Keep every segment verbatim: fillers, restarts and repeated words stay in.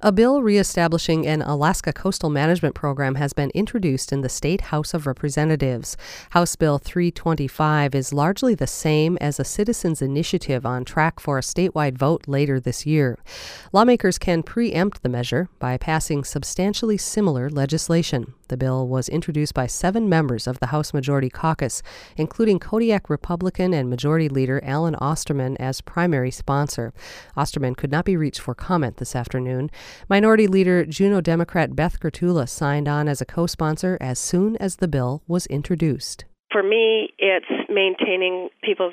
A bill reestablishing an Alaska Coastal Management Program has been introduced in the State House of Representatives. House Bill three twenty-five is largely the same as a citizens' initiative on track for a statewide vote later this year. Lawmakers can preempt the measure by passing substantially similar legislation. The bill was introduced by seven members of the House Majority Caucus, including Kodiak Republican and Majority Leader Alan Osterman as primary sponsor. Osterman could not be reached for comment this afternoon. Minority Leader Juneau Democrat Beth Kurtula signed on as a co-sponsor as soon as the bill was introduced. For me, it's maintaining people's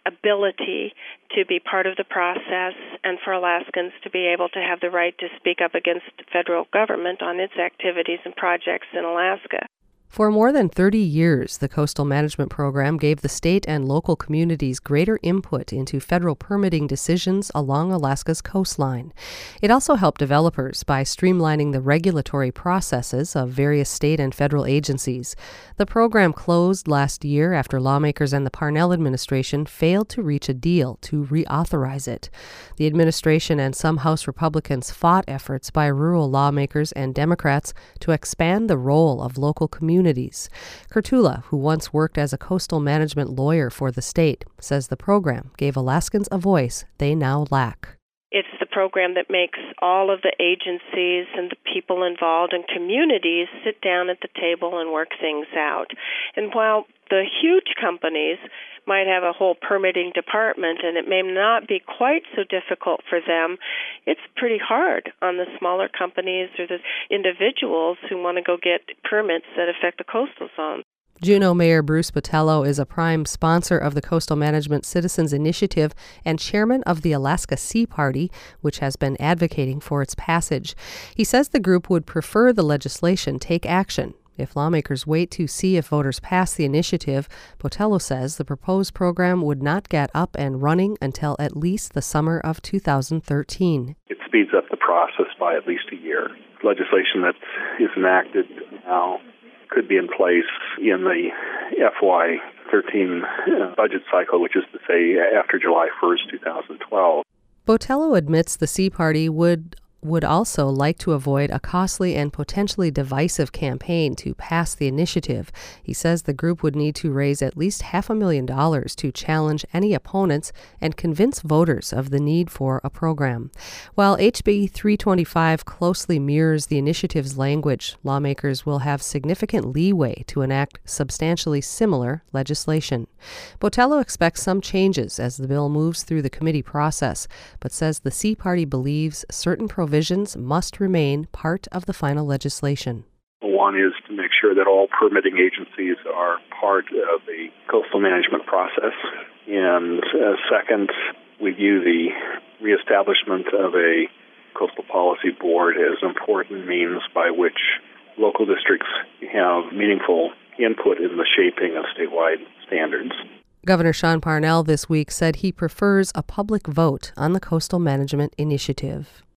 ability to be part of the process and for Alaskans to be able to have the right to speak up against the federal government on its activities and projects in Alaska. For more than thirty years, the Coastal Management Program gave the state and local communities greater input into federal permitting decisions along Alaska's coastline. It also helped developers by streamlining the regulatory processes of various state and federal agencies. The program closed last year after lawmakers and the Parnell administration failed to reach a deal to reauthorize it. The administration and some House Republicans fought efforts by rural lawmakers and Democrats to expand the role of local communities. Kurtula, who once worked as a coastal management lawyer for the state, says the program gave Alaskans a voice they now lack. It's the program that makes all of the agencies and the people involved and communities sit down at the table and work things out. And while the huge companies might have a whole permitting department and it may not be quite so difficult for them, it's pretty hard on the smaller companies or the individuals who want to go get permits that affect the coastal zone. Juneau Mayor Bruce Botello is a prime sponsor of the Coastal Management Citizens Initiative and chairman of the Alaska Sea Party, which has been advocating for its passage. He says the group would prefer the legislation take action. If lawmakers wait to see if voters pass the initiative, Botello says the proposed program would not get up and running until at least the summer of two thousand thirteen. It speeds up the process by at least a year. Legislation that is enacted now could be in place in the F Y thirteen budget cycle, which is to say after July first, two thousand twelve. Botello admits the Sea Party would would also like to avoid a costly and potentially divisive campaign to pass the initiative. He says the group would need to raise at least half a million dollars to challenge any opponents and convince voters of the need for a program. While H B three twenty-five closely mirrors the initiative's language, lawmakers will have significant leeway to enact substantially similar legislation. Botello expects some changes as the bill moves through the committee process, but says the Sea Party believes certain provisions Provisions must remain part of the final legislation. One is to make sure that all permitting agencies are part of the coastal management process. And uh, second, we view the reestablishment of a coastal policy board as an important means by which local districts have meaningful input in the shaping of statewide standards. Governor Sean Parnell this week said he prefers a public vote on the Coastal Management Initiative.